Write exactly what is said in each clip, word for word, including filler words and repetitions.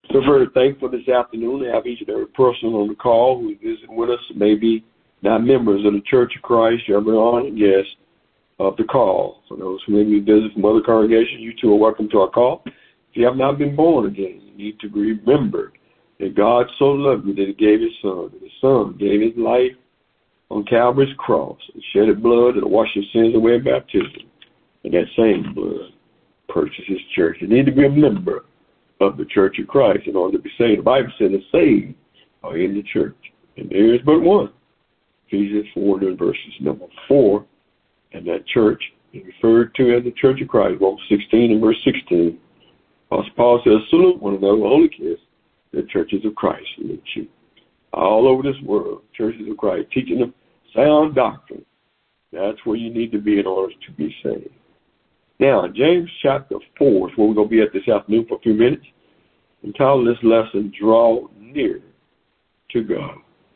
So very thankful this afternoon to have each and every person on the call who is visiting with us, maybe not members of the Church of Christ. You're on and yes of the call. For those who may be visiting from other congregations, you too are welcome to our call. If you have not been born again, you need to remember that God so loved you that he gave his son. And his son gave his life on Calvary's cross and shed his blood and washed your sins away in baptism. And that same blood purchased his church. You need to be a member of the Church of Christ in order to be saved. The Bible says the saved are in the church. And there is but one. Ephesians four and verses number four. And that church is referred to as the Church of Christ. Romans sixteen and verse sixteen. Apostle Paul says, salute one another, only kiss the churches of Christ. Salute you. All over this world, churches of Christ, teaching them sound doctrine. That's where you need to be in order to be saved. Now, James chapter four is where we're going to be at this afternoon for a few minutes. Entitled this lesson, Draw Near to God.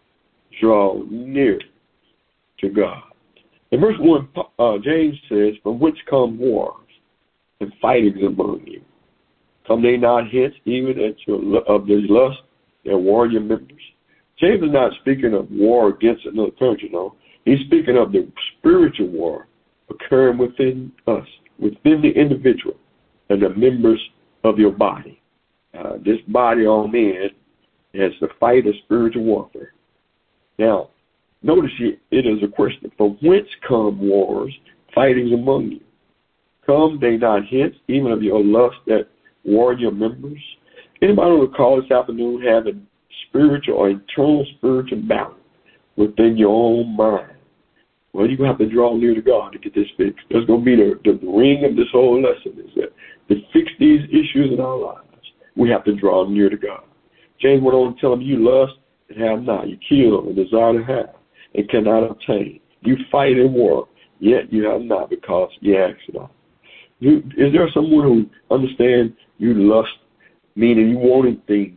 Draw near to God. In verse one, uh, James says, from which come wars and fightings among you. Come they not hence, even at your, of this lust that war your members? James is not speaking of war against another country, no. He's speaking of the spiritual war occurring within us, within the individual and the members of your body. Uh, this body on man has to fight a spiritual warfare. Now, notice it is a question. From whence come wars, fightings among you? Come they not hence, even of your lust that war your members? Anybody on the call this afternoon having spiritual or internal spiritual battle within your own mind? Well, you're going to have to draw near to God to get this fixed. That's going to be the, the ring of this whole lesson, is that to fix these issues in our lives, we have to draw near to God. James went on to tell them, you lust and have not. You kill and desire to have and cannot obtain. You fight and war, yet you have not because you ask not. You, is there someone who understands you lust, meaning you wanting things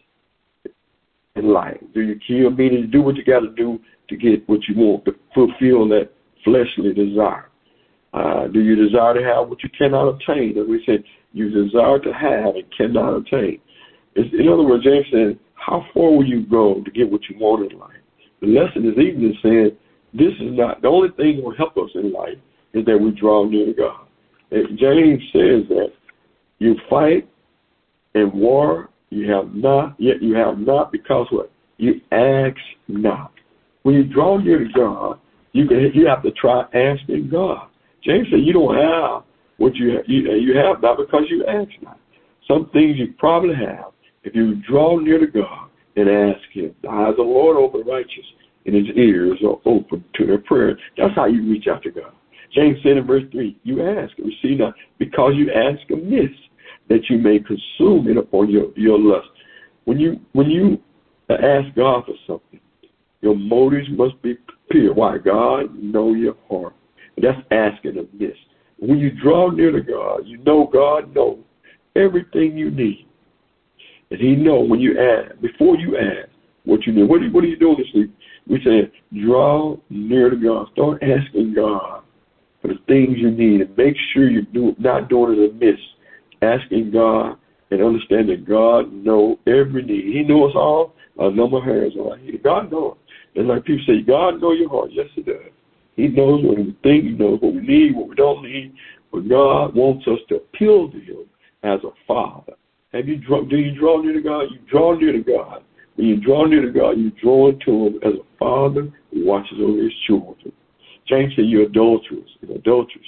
in life? Do you kill, meaning you do what you got to do to get what you want, to fulfill that fleshly desire? Uh, do you desire to have what you cannot obtain? As we said, you desire to have and cannot obtain. It's, in other words, James said, how far will you go to get what you want in life? The lesson is even saying, this is not, the only thing that will help us in life is that we draw near to God. And James says that you fight and war, you have not, yet you have not because what? You ask not. When you draw near to God, you can, you have to try asking God. James said you don't have what you have, you, you have not because you ask not. Some things you probably have if you draw near to God and ask him. The eyes of the Lord open righteous and his ears are open to their prayer. That's how you reach out to God. James said in verse three, you ask and receive not because you ask amiss that you may consume it upon your, your lust. When you, when you ask God for something, your motives must be pure. Why? God know your heart. That's asking amiss. When you draw near to God, you know God knows everything you need. And he knows when you ask, before you ask what you need. What are you, what are you doing this week? We say, draw near to God. Start asking God for the things you need and make sure you're do, not doing it amiss. Asking God and understand that God knows every need. He knows all a number of hairs on our head. God knows. And like people say, God knows your heart. Yes, he does. He knows what we think. He knows what we need, what we don't need. But God wants us to appeal to him as a father. Have you draw, do you draw near to God? You draw near to God. When you draw near to God, you draw to him as a father who watches over his children. James said, you're adulterers and adulteresses.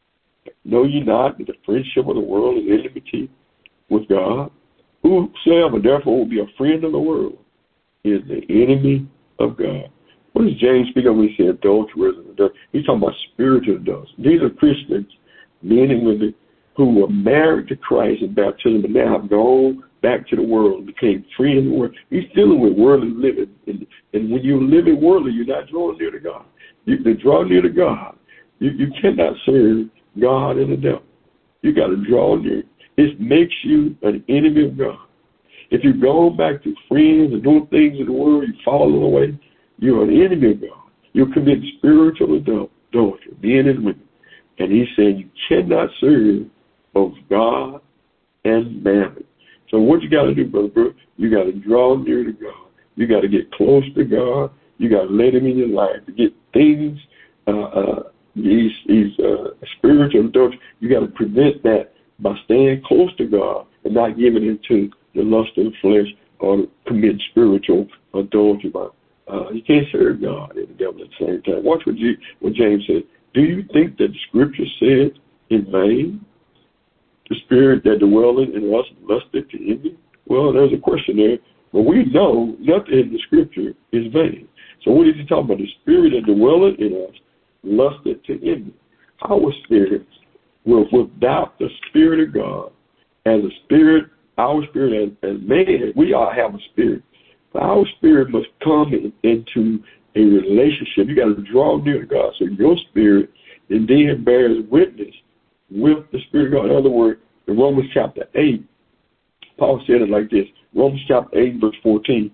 Know ye not that the friendship of the world is enmity with God? Whosoever therefore will be a friend of the world is the enemy of God. What does James speak of when he says adulterers and adulterers? He's talking about spiritual adults. These are Christians, men and women, who were married to Christ in baptism and now have gone back to the world and became free in the world. He's dealing with worldly living. And, and when you live in worldly, you're not drawing near to God. You, to draw near to God, you, you cannot serve God and the devil. You got to draw near. It makes you an enemy of God. If you go back to friends and doing things in the world, you follow away, you're an enemy of God. You're committing spiritual adultery, men and women. And he's saying you cannot serve both God and mammon. So what you got to do, Brother Brooks, you got to draw near to God. You got to get close to God. You got to let him in your life to get things, uh, uh, these, these uh, spiritual adultery. You got to prevent that by staying close to God and not giving into the lust of the flesh or committing spiritual adultery. Uh, you can't serve God and the devil at the same time. Watch what, G, what James said. Do you think that the scripture said in vain, the spirit that dwelleth in us lusted to envy? Well, there's a question there. But we know nothing in the scripture is vain. So what is he talking about? The spirit that dwelleth in us lusted to envy. Our spirit will, without the spirit of God, as a spirit, our spirit as, as man, we all have a spirit. But our spirit must come in, into a relationship. You got to draw near to God. So your spirit and then bears witness with the Spirit of God. In other words, in Romans chapter eight, Paul said it like this. Romans chapter eight, verse fourteen.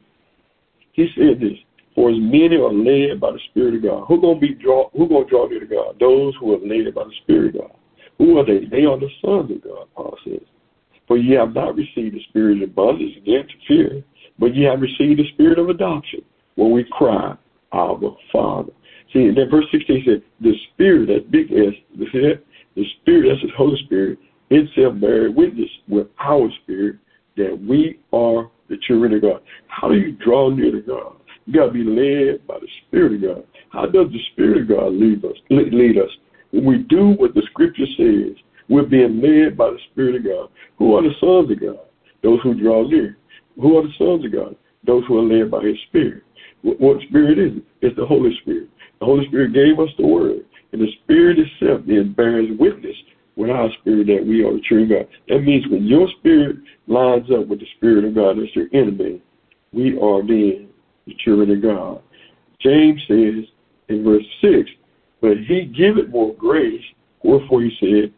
He said this, for as many are led by the Spirit of God. Who gonna be draw who gonna draw near to God? Those who are led by the Spirit of God. Who are they? They are the sons of God, Paul says. For ye have not received the spirit of bondage again to fear, but ye have received the spirit of adoption, when we cry, Abba, Father. See, and then verse sixteen said, the Spirit, that big S, see that? The Spirit, that's the Holy Spirit, itself bears witness with our spirit that we are the children of God. How do you draw near to God? You got to be led by the Spirit of God. How does the Spirit of God lead us? Lead us? When we do what the Scripture says, we're being led by the Spirit of God. Who are the sons of God? Those who draw near. Who are the sons of God? Those who are led by His Spirit. What, what Spirit is it? It's the Holy Spirit. The Holy Spirit gave us the Word. And the Spirit itself then bears witness with our spirit that we are the children of God. That means when your spirit lines up with the Spirit of God, that's your enemy, we are then the children of God. James says in verse six, but He giveth more grace, wherefore He said,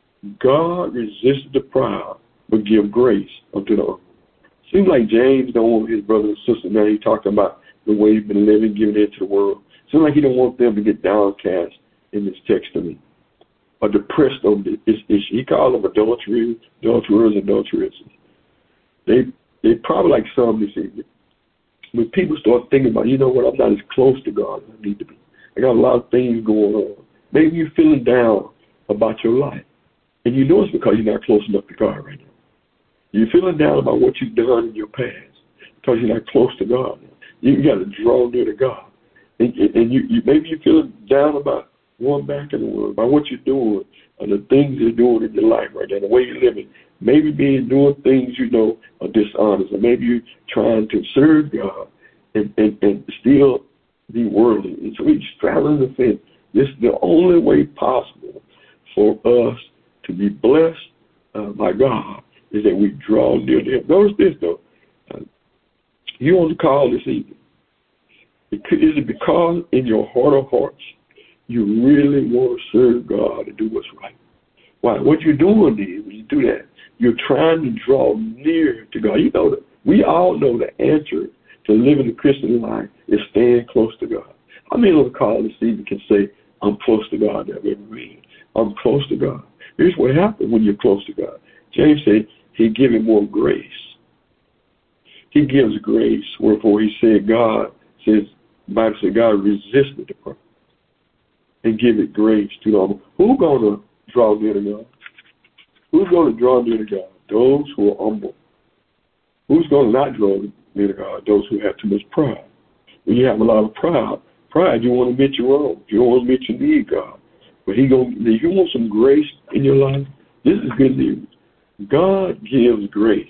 God resisteth the proud, but give grace unto the humble. Seems like James don't want his brothers and sisters, now he's talking about the way he's been living, giving into the world. Seems like he don't want them to get downcast in this text to me, or depressed over this issue. He called them adulterers, adulterers, adulteresses. They they probably like some this evening. When people start thinking about, you know what, I'm not as close to God as I need to be. I got a lot of things going on. Maybe you're feeling down about your life. And you know it's because you're not close enough to God right now. You're feeling down about what you've done in your past because you're not close to God. You, you got to draw near to God. And, and you, you maybe you're feeling down about going back in the world, about what you're doing, and the things you're doing in your life right now, the way you're living. Maybe being doing things you know are dishonest, or maybe you're trying to serve God and, and, and still be worldly. And so you're straddling the fence. This is the only way possible for us to be blessed uh, by God is that we draw near to Him. Notice this, though. Uh, you on the call this evening. Is it because in your heart of hearts you really want to serve God and do what's right? Why? What you're doing is, when you do that, you're trying to draw near to God. You know that we all know the answer to living the Christian life is staying close to God. How many on the call this evening can say, I'm close to God that way? I'm close to God. Here's what happens when you're close to God. James said He gives more grace. He gives grace, wherefore He said God says, the Bible says God resisted the proud and give it grace to the humble. Who's going to draw near to God? Who's going to draw near to God? Those who are humble. Who's going to not draw near to God? Those who have too much pride. When you have a lot of pride, pride, you want to admit you're wrong. You don't want to admit you need God. But He going if you want some grace in your life, this is good news. God gives grace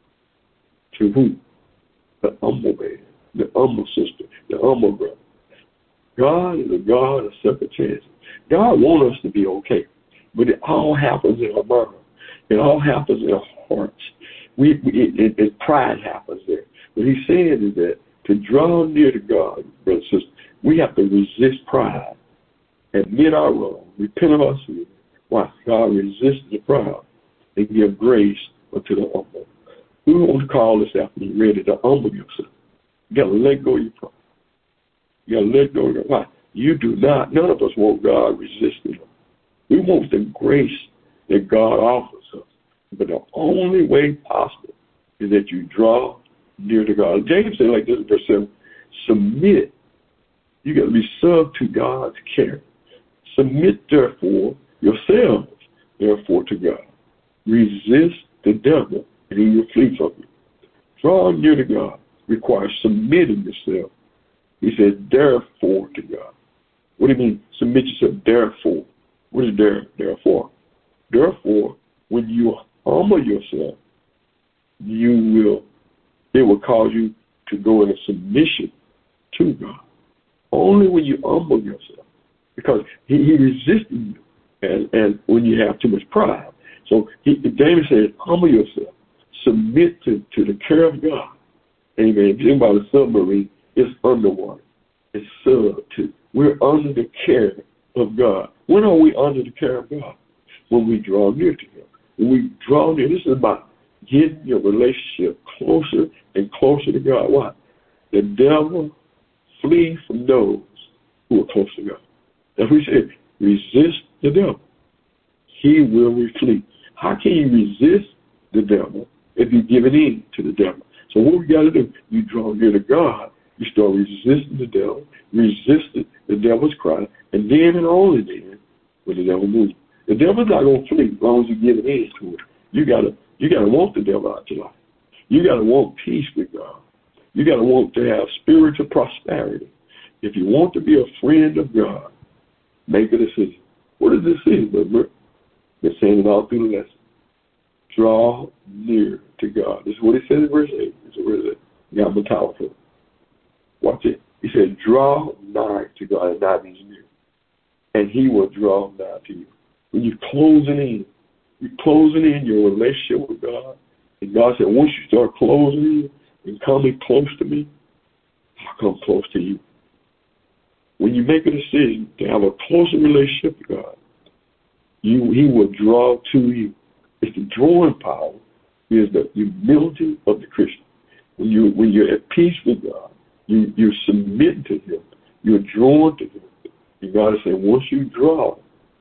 to who? The humble man, the humble sister, the humble brother. God is a God of second chances. God wants us to be okay, but it all happens in our mind. It all happens in our hearts. We, we it, it, it, pride happens there. What He's saying is that to draw near to God, brothers and sisters, we have to resist pride, admit our wrong, repent of our sin. Why? God resists the proud and give grace unto the humble. We want to call this afternoon ready to humble yourself. You got to let go of your pride. You got to let go of your pride. You do not, none of us want God resisting us. We want the grace that God offers us. But the only way possible is that you draw near to God. James said like this in verse seven, submit. You got to be sub to God's care. Submit, therefore, yourselves, therefore, to God. Resist the devil, and he will flee from you. Draw near to God requires submitting yourself. He says, therefore, to God. What do you mean, submit yourself, therefore? What is there, therefore? Therefore, when you humble yourself, you will, it will cause you to go into submission to God. Only when you humble yourself, because he, he resisted you, and, and when you have too much pride. So he, David said, humble yourself, submit to, to the care of God. Amen. If you think about a submarine, it's underwater. It's sub to. We're under the care of God. When are we under the care of God? When we draw near to Him. When we draw near, this is about getting your relationship closer and closer to God. Why? The devil flee from those who are close to God. That's what we said. Resist the devil. He will flee. How can you resist the devil if you give it in to the devil? So what we got to do, you draw near to God, you start resisting the devil, resist it, the devil's crying, and then and only then will the devil move. The devil's not going to flee as long as you give it in to it. You got to you got to want the devil out your life. You got to want peace with God. You got to want to have spiritual prosperity. If you want to be a friend of God, make a decision. What is this decision, brother? Been saying it all through the lesson. Draw near to God. This is what he says in verse eight. This is where it got more powerful. Watch it. He said, draw nigh to God, and nigh means near. And he will draw nigh to you. When you're closing in, you're closing in your relationship with God. And God said, once you start closing in and coming close to me, I'll come close to you. When you make a decision to have a closer relationship with God, you he will draw to you. It's the drawing power is the humility of the Christian. When you when you're at peace with God, you you submit to Him. You're drawn to Him. And God is saying, once you draw,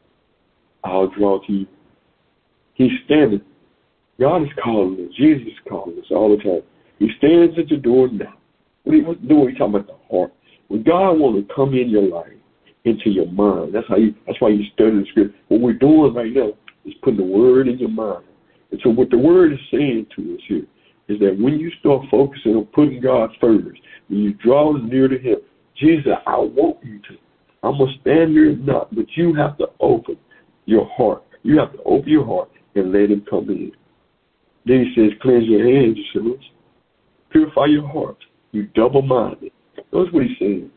I'll draw to you. He's standing. God is calling us. Jesus is calling us all the time. He stands at the door now. What he what's doing? He's talking about the heart. When God wants to come in your life, into your mind, that's how you. That's why you study the Scripture. What we're doing right now is putting the Word in your mind. And so what the Word is saying to us here is that when you start focusing on putting God first, when you draw near to Him, Jesus, I want you to. I'm going to stand here and knock, but you have to open your heart. You have to open your heart and let Him come in. Then He says, cleanse your hands, you sinners. Purify your heart. You double-minded. That's what He's saying.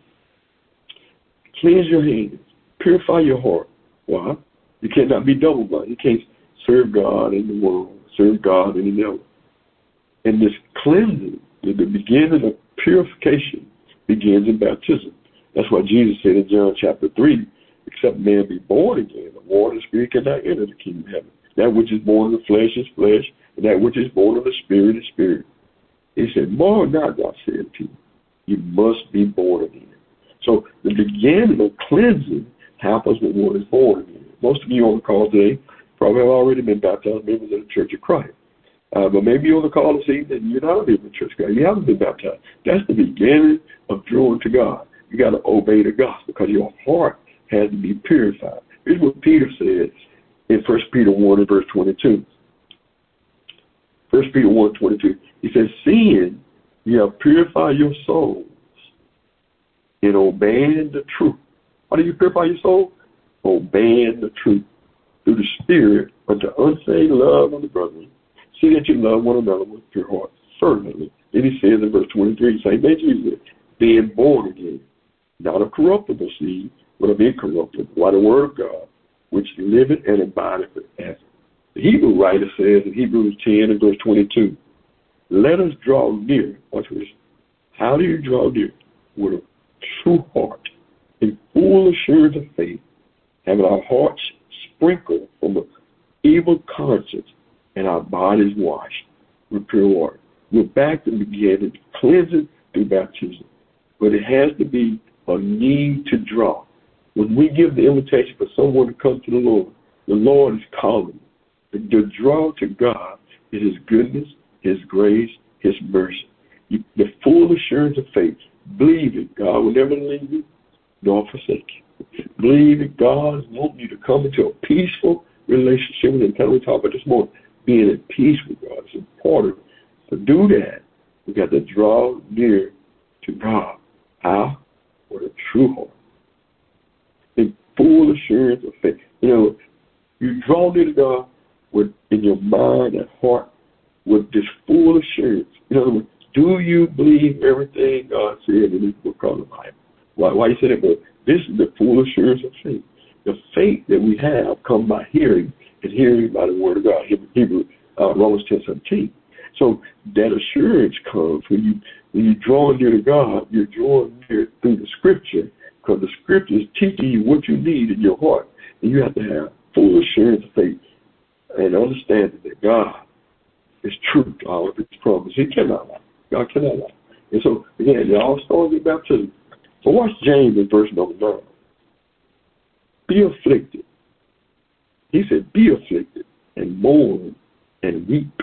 Cleanse your hands. Purify your heart. Why? You cannot be double-minded. You can't serve God in the world, serve God in the other. And this cleansing, the beginning of purification, begins in baptism. That's why Jesus said in John chapter three, except man be born again, the water and the spirit cannot enter the kingdom of heaven. That which is born of the flesh is flesh, and that which is born of the spirit is spirit. He said, more not, God said to you, you must be born again. So the beginning of cleansing happens when one is born again. Most of you on the call today probably have already been baptized members of the Church of Christ. Uh, but maybe you're on the call this evening and you're not a member of the Church of Christ. You haven't been baptized. That's the beginning of drawing to God. You got to obey the gospel because your heart has to be purified. Here's what Peter said in First Peter one and verse twenty-two. First Peter one twenty-two. He says, seeing you have purified your souls in obeying the truth. How do you purify your soul? Obeying the truth through the Spirit unto unsaved love of the brethren. See that you love one another with your heart fervently. Then he says in verse twenty-three, same thing Jesus, being born again, not of corruptible seed, but of incorruptible, by the word of God, which liveth and abideth forever. The Hebrew writer says in Hebrews ten and verse twenty-two, let us draw near. Watch this. How do you draw near? With a true heart, in full assurance of faith, having our hearts sprinkled from an evil conscience and our bodies washed with pure water. We're back to the beginning, cleansing through baptism. But it has to be a need to draw. When we give the invitation for someone to come to the Lord, the Lord is calling. The, the draw to God is His goodness, his grace, his mercy. You, the full assurance of faith. Believe it. God will never leave you nor forsake you. Believe that God wants you to come into a peaceful relationship with him. Kind of we talked about this morning. Being at peace with God. It's important. To do that, we got to draw near to God. How? With a true heart. In full assurance of faith. You know, you draw near to God with in your mind and heart with this full assurance. In other words, do you believe everything God said in this book called the Bible? Why, why you say that? Well, this is the full assurance of faith. The faith that we have comes by hearing, and hearing by the word of God. Hebrew, uh, Romans ten seventeen. So that assurance comes when you when you draw near to God. You're drawing near through the Scripture, because the Scripture is teaching you what you need in your heart, and you have to have full assurance of faith and understanding that God is true to all of His promises. He cannot lie. God cannot lie. And so again, it all starts with baptism. So watch James in verse number nine. Be afflicted. He said, be afflicted and mourn and weep.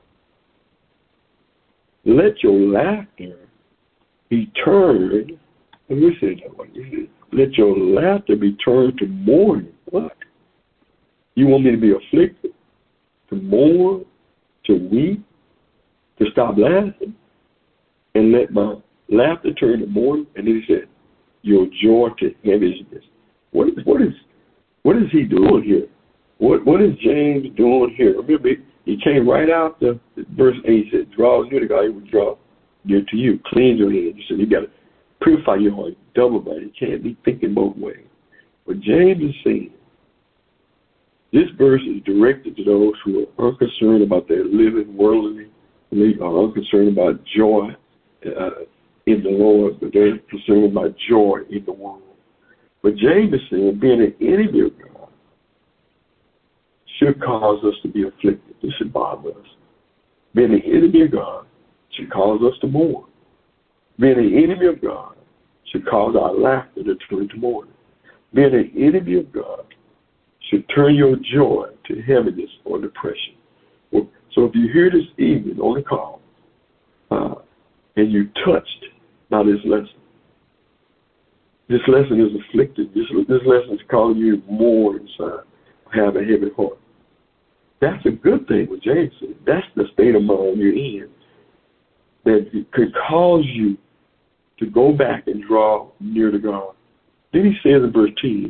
Let your laughter be turned. Let me say that one. Let your laughter be turned to mourning. What? You want me to be afflicted, to mourn, to weep, to stop laughing, and let my laughter turn to mourning? And then he said, your joy to heaviness. What is what is what is he doing here? What what is James doing here? Remember, he came right out the verse eight. He said, draw near to God, he will draw near to you. Cleanse your hands. He said, you got to purify your heart. Double minded. You can't be thinking both ways. But James is saying, this verse is directed to those who are unconcerned about their living worldly, are unconcerned about joy uh, in the Lord, but they're concerned about joy in the world. But James is saying, being an enemy of God should cause us to be afflicted. This should bother us. Being an enemy of God should cause us to mourn. Being an enemy of God should cause our laughter to turn to mourning. Being an enemy of God should turn your joy to heaviness or depression. Well, so if you're here this evening on the call, uh, and you touched by this lesson, this lesson is afflicted. This, this lesson is calling you more inside, have a heavy heart. That's a good thing with James said. That's the state of mind you're in that could cause you to go back and draw near to God. Then he says in verse ten,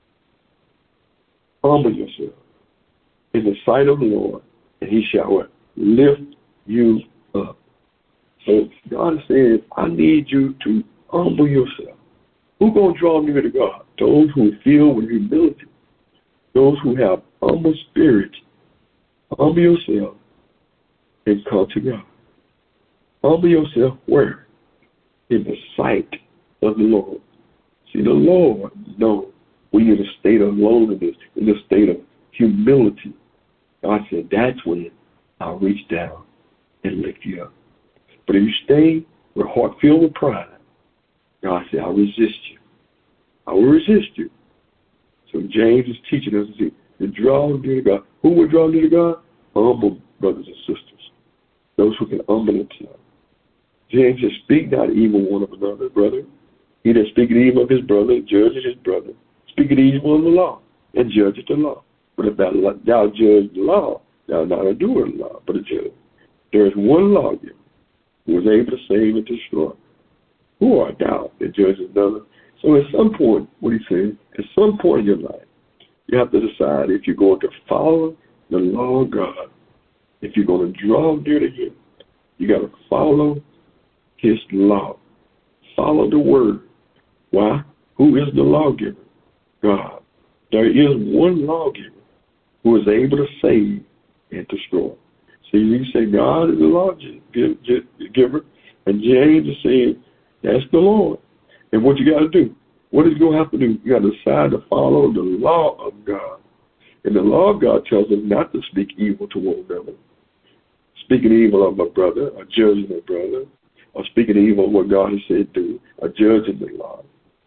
humble yourself in the sight of the Lord, and he shall what? Lift you up. So God is saying, I need you to humble yourself. Who's going to draw near to God? Those who feel with humility. Those who have humble spirit. Humble yourself and come to God. Humble yourself where? In the sight of the Lord. See, the Lord knows when you're in a state of loneliness, in a state of humility. God said, that's when I'll reach down and lift you up. But if you stay with a heart filled with pride, God said, I'll resist you. I will resist you. So James is teaching us to, to draw near to God. Who will draw near to God? Humble brothers and sisters. Those who can humble themselves. James says, speak not evil one of another, brother. He that speaketh evil of his brother judges his brother. Speaketh evil of the law and judges the law. But if thou, thou judge the law, thou art not a doer of the law, but a judge. There is one lawgiver who is able to save and destroy. Who art thou that judges another? So at some point, what he says, at some point in your life, you have to decide if you're going to follow the law of God. If you're going to draw near to him, you got to follow his law. Follow the word. Why? Who is the lawgiver? God. There is one lawgiver who is able to save and destroy. See, you say God is the lawgiver, and James is saying, that's the Lord. And what you got to do? What is you going to have to do? You got to decide to follow the law of God. And the law of God tells us not to speak evil to one another. Speaking evil of my brother, or judging my brother, or speaking evil of what God has said do, or judging the law.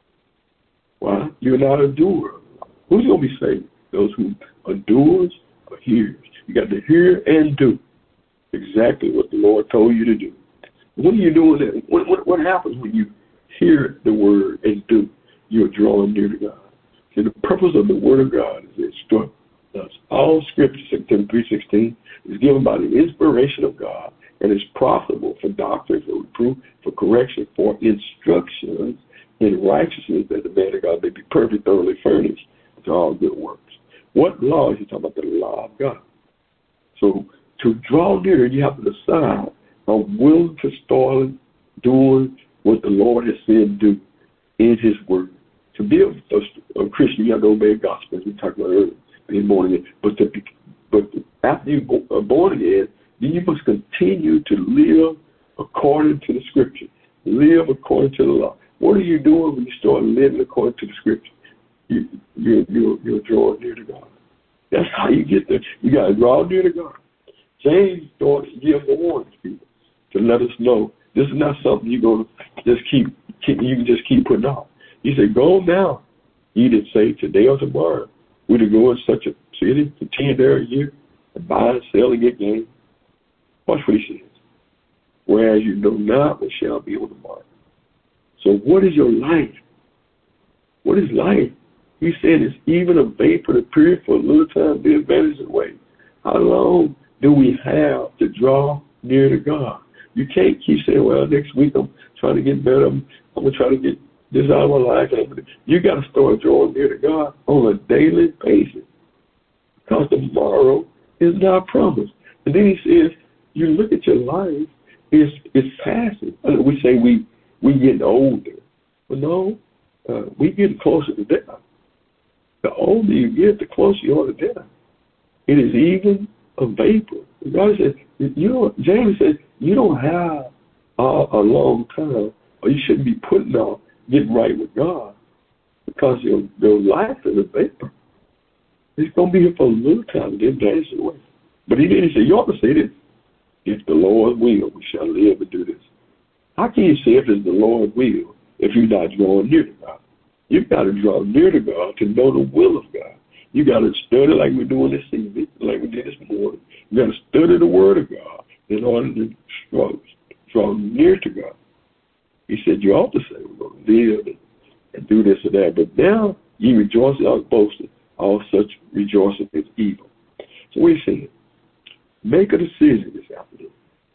Why? You're not a doer. Who's going to be saved? Those who are doers or hearers. You got to hear and do. exactly what the Lord told you to do. What are you doing that? What, what, what happens when you hear the word and do? You're drawing near to God. See, the purpose of the word of God is to instruct us. All scripture, Second Timothy three sixteen, is given by the inspiration of God and is profitable for doctrine, for reproof, for correction, for instructions in righteousness, that the man of God may be perfect, thoroughly furnished to all good works. What law is he talking about? The law of God. So to draw near, you have to decide, I'm willing to start doing what the Lord has said do in his word. To be a, a Christian, you have to obey the gospel, as we talked about earlier, being born again. But, to be, but after you are born again, then you must continue to live according to the scripture. Live according to the law. What are you doing when you start living according to the scripture? You, you, you, you're drawing near to God. That's how you get there. You got to draw near to God. James started to give the warning to people to let us know this is not something you're going to just keep, keep, you can just keep putting off. He said, go now. He didn't say today or tomorrow. We're to go in such a city for ten there a year and buy and sell and get gain. Watch what he says. Whereas you know not what shall be on the mark. So what is your life? What is life? He said it's even a vapor to appear for a little time, be advantage away. How long do we have to draw near to God? You can't keep saying, well, next week I'm trying to get better. I'm, I'm going to try to get this out of my life. You got to start drawing near to God on a daily basis, because tomorrow is not promised. And then he says, you look at your life, it's, it's passing. We say we, we getting older. But no, uh, we getting closer to death. The older you get, the closer you are to death. It is even a vapor. God said, you know, James said, you don't have uh, a long time, or you shouldn't be putting off getting right with God, because your, your life is a vapor. It's going to be here for a little time, then vanish away. But he didn't say, you ought to say this, if the Lord will, we shall live and do this. How can you say if it's the Lord will if you're not drawing near to God? You've got to draw near to God to know the will of God. You got to study like we're doing this evening, like we did this morning. You got to study the Word of God in order to draw, draw near to God. He said, you ought to say, we're going to live and, and do this or that. But now, you rejoice without boasting. All such rejoicing is evil. So what he's saying, make a decision this afternoon.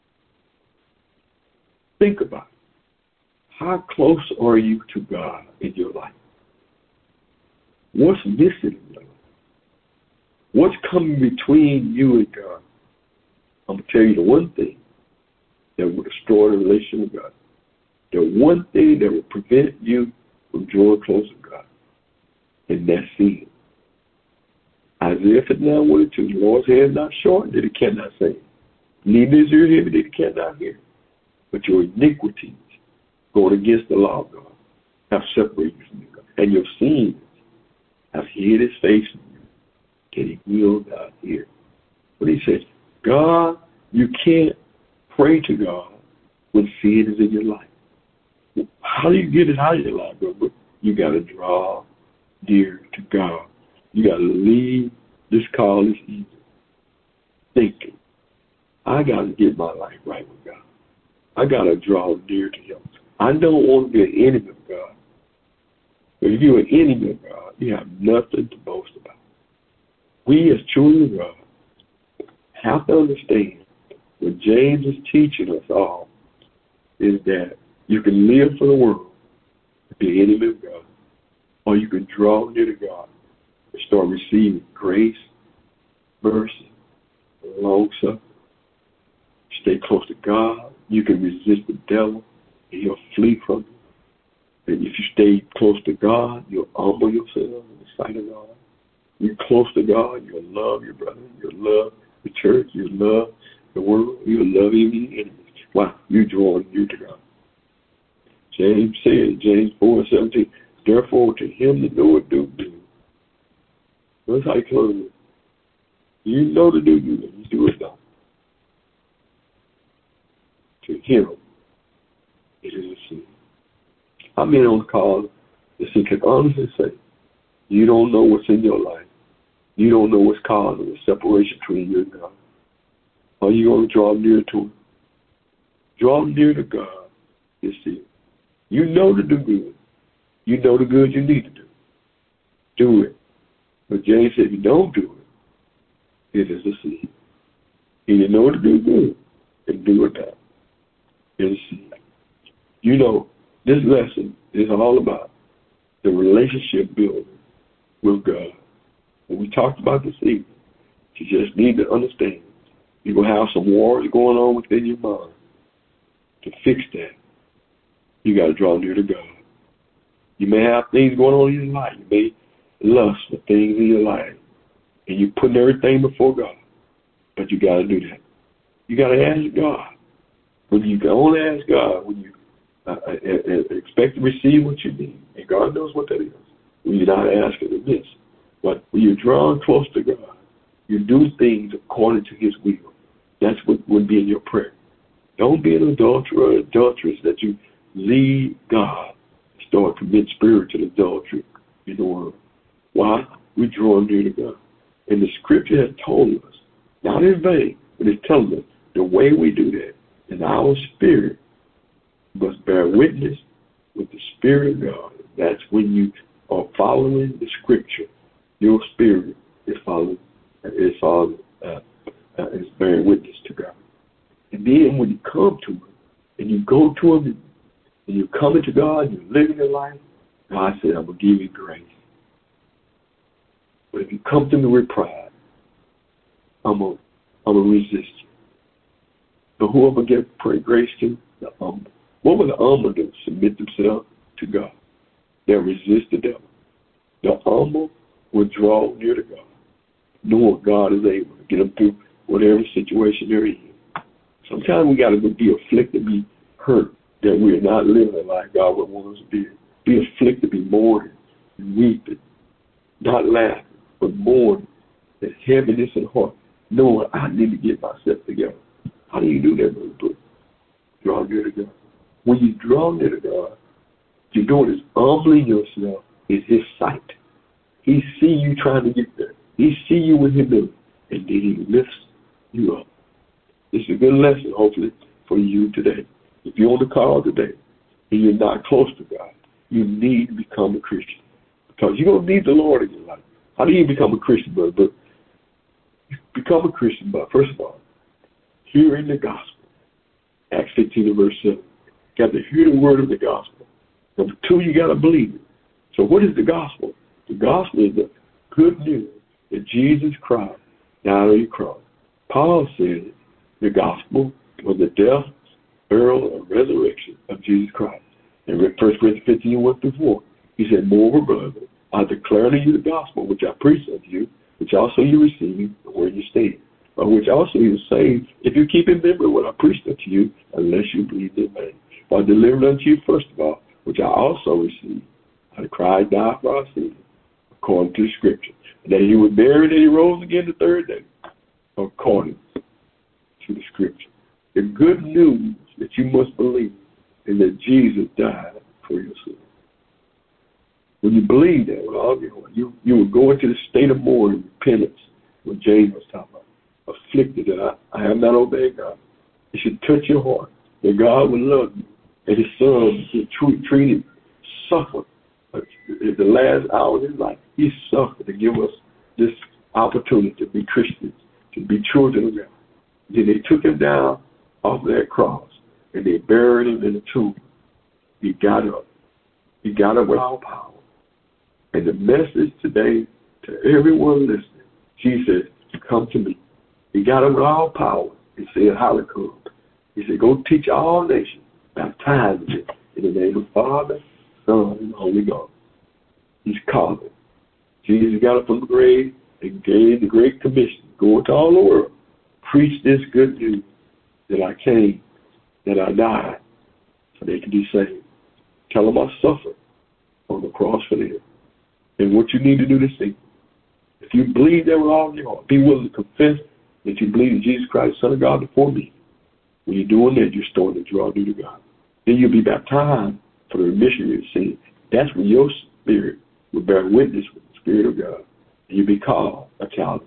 Think about it. How close are you to God in your life? What's missing in your life? What's coming between you and God? I'm going to tell you the one thing that will destroy the relationship with God. The one thing that will prevent you from drawing close to God. And that's sin. Isaiah fifty-nine, one and two, the Lord's hand is not short that he cannot save. Neither is your hearing that he cannot hear. But your iniquities, going against the law of God, have separated you from God. And your sins have hid his face from you, and he will not hear. But he says, God, you can't pray to God when sin is in your life. How do you get it out of your life, brother? You got to draw near to God. You got to leave this call this evening thinking, I got to get my life right with God. I got to draw near to him. I don't want to be an enemy of God. But if you're an enemy of God, you have nothing to boast about. We as children of God have to understand what James is teaching us all is that you can live for the world, be an enemy of God, or you can draw near to God and start receiving grace, mercy, long suffering. Stay close to God. You can resist the devil, and he'll flee from you. And if you stay close to God, you'll humble yourself in the sight of God. You're close to God, you'll love your brother, you'll love the church, you'll love the world, you'll love even your enemies. Why? You're drawing near to God. James said, James four and seventeen, therefore to him that knoweth do do. That's how you close it. You know to do good, you do it not. To him, it is a sin. I'm in on the call that he can honestly say, you don't know what's in your life. You don't know what's causing the separation between you and God. Are you going to draw near to him? Draw near to God. You see, you know to do good. You know the good you need to do. Do it. But James said, if you don't do it, it is a sin. And you know to do good, and do it now. It is a sin. You know, this lesson is all about the relationship building with God. And we talked about this evening. You just need to understand. You're going to have some wars going on within your mind. To fix that, you got to draw near to God. You may have things going on in your life. You may lust for things in your life. And you're putting everything before God. But you got to do that. You got to ask God. When you can only ask God, when you uh, uh, expect to receive what you need. And God knows what that is. When you're not asking amiss. But when you're drawn close to God, you do things according to his will. That's what would be in your prayer. Don't be an adulterer or adulteress that you leave God and start committing spiritual adultery in the world. Why? We draw near to God. And the scripture has told us, not in vain, but it's telling us the way we do that is our spirit must bear witness with the Spirit of God. That's when you are following the scripture. Your spirit is following, is following, uh, uh, is bearing witness to God. And then when you come to him, and you go to him, and you're coming to God, and you're living your life, God said, I'm going to give you grace. But if you come to me with pride, I'm going I'm to resist you. But who am I going to pray grace to? The humble. What will the humble do? Submit themselves to God. They'll resist the devil. The humble will draw near to God, knowing God is able to get them through whatever situation they're in. Sometimes we got to be afflicted, be hurt, that we're not living like God would want us to be. Be afflicted, be mourning, weeping, not laughing, but mourning, that heaviness in heart, knowing I need to get myself together. How do you do that, Brother Bruce? Draw near to God. When you draw near to God, you're doing is humbling yourself in his sight. He see you trying to get there. He see you with humility, and then he lifts you up. This is a good lesson, hopefully, for you today. If you're on the call today and you're not close to God, you need to become a Christian. Because you're going to need the Lord in your life. How do you become a Christian, brother? But you become a Christian by, first of all, hearing the gospel. Acts fifteen and verse seven. You got to hear the word of the gospel. Number two, you got to believe it. So what is the gospel? The gospel is the good news that Jesus Christ died on the cross. Paul said the gospel was the death, burial, and resurrection of Jesus Christ. In First Corinthians fifteen, one through four, he said, moreover, brother, I declare to you the gospel which I preached unto you, which also you received, and where you stand, by which also you are saved, if you keep in memory what I preached unto you, unless you believe in vain. For I delivered unto you, first of all, which I also received, how Christ died for our sins, according to the scripture, and that he was buried and he rose again the third day, according to the scripture. The good news that you must believe is that Jesus died for your sins. When you believe that, well, you, you will go into the state of mourning, repentance, what James was talking about. Afflicted that I, I have not obeyed God. It should touch your heart that God will love you, and his son was treated, suffered at the last hour of his life. He suffered to give us this opportunity to be Christians, to be children of God. Then they took him down off of that cross, and they buried him in the tomb. He got up. He got up with all power. And the message today to everyone listening, Jesus said, come to me. He got up with all power. He said, how to come. He said, go teach all nations, baptizing them in the name of the Father, Son, and Holy Ghost. He's calling. Jesus got up from the grave and gave the great commission, go into all the world, preach this good news that I came, that I died, so they can be saved. Tell them I suffered on the cross for them. And what you need to do this thing, if you believe that with all your heart, be willing to confess that you believe in Jesus Christ, Son of God, before me. When you're doing that, you're starting to draw near to God. Then you'll be baptized for the remission of your sin. That's when your spirit will bear witness with the Spirit of God. And you'll be called a child of God.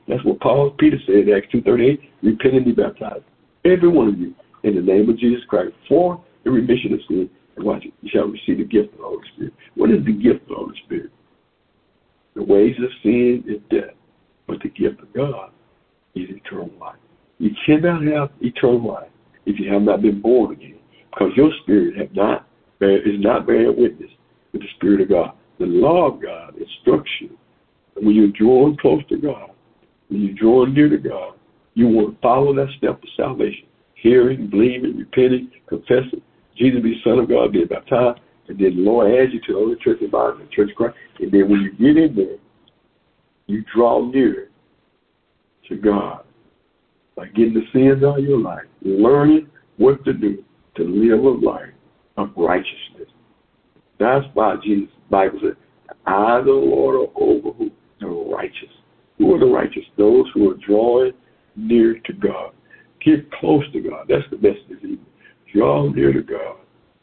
That's what Paul Peter said in Acts two thirty-eight, repent and be baptized, every one of you, in the name of Jesus Christ, for the remission of sin. And watch it, you shall receive the gift of the Holy Spirit. What is the gift of the Holy Spirit? The wages of sin is death, but the gift of God is eternal life. You cannot have eternal life if you have not been born again, because your spirit have not is not bearing witness with the Spirit of God. The law of God instructs you. When you're drawing close to God, when you're drawing near to God, you want to follow that step of salvation, hearing, believing, repenting, confessing, Jesus be the Son of God, being baptized, and then the Lord adds you to the only church environment, the Church of Christ. And then when you get in there, you draw near to God by getting the sins out of your life, learning what to do to live a life of righteousness. That's why Jesus' Bible said, I, the Lord, are over who? The righteous. Who are the righteous? Those who are drawing near to God. Get close to God. That's the message this evening. Draw near to God,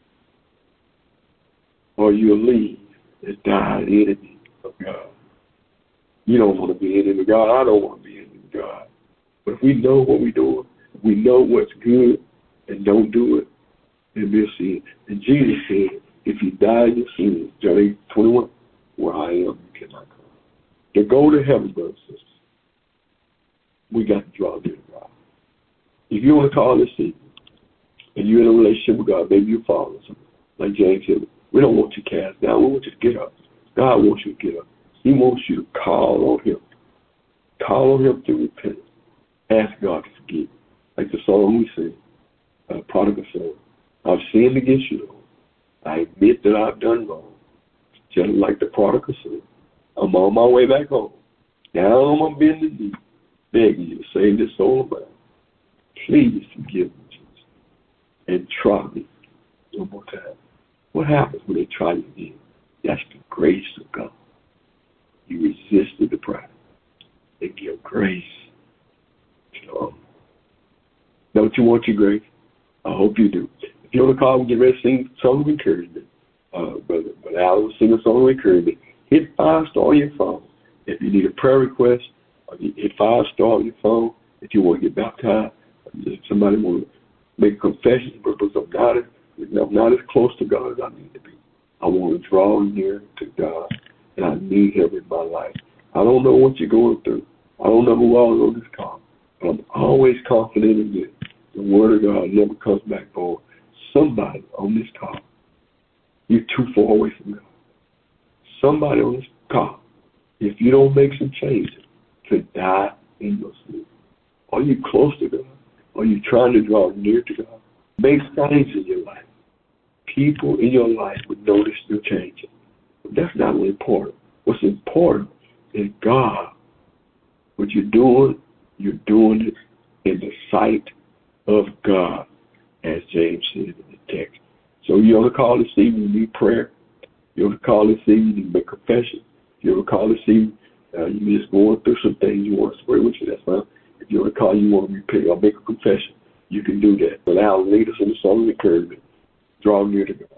or you'll leave and die an enemy of God. You don't want to be an enemy of God. I don't want to be an enemy of God. But if we know what we're doing, if we know what's good and don't do it, then we'll see it. And Jesus said, if you die in your sins, John eight twenty-one, where I am, you cannot come. To go to heaven, brothers and sisters, we got to draw near to God. If you want to call this evening, and you're in a relationship with God, maybe you're following something. Like James said, we don't want you cast down. We want you to get up. God wants you to get up. He wants you to call on him. Call on him to repent. Ask God to forgive you. Like the song we sing, uh, Prodigal Son. I've sinned against you, Lord. I admit that I've done wrong. Just like the prodigal son, I'm on my way back home. Down on my bended knee, begging you to save this soul of mine. Please forgive me, Jesus, and try me one more time. What happens when they try you again? That's the grace of God. You resisted the pride. They give grace to them. Don't you want your grace? I hope you do. If you want to call and get ready to sing a song of encouragement, uh, Brother, Brother Alan will sing a song of encouragement. Hit five star on your phone. If you need a prayer request, hit five star on your phone. If you want to get baptized, if somebody want to make a confession, because I'm not, I'm not as close to God as I need to be. I want to draw near to God, and I need him in my life. I don't know what you're going through. I don't know who all is on this call, but I'm always confident in this. The word of God never comes back for somebody on this call. You're too far away from God. Somebody on this call, if you don't make some changes, to die in your sleep. Are you close to God? Are you trying to draw near to God? Make changes in your life. People in your life would notice you're changing. But that's not what's important. What's important is God. What you're doing, you're doing it in the sight of God, as James said in the text. So you on the call this evening, you need prayer. You on the call this evening, you make confession. If you on the call this evening, uh, you're just going through some things, you want to pray with you, that's fine. If you on the call, you want to repent or make a confession, you can do that. But now lead us in the song of encouragement. Draw near to God.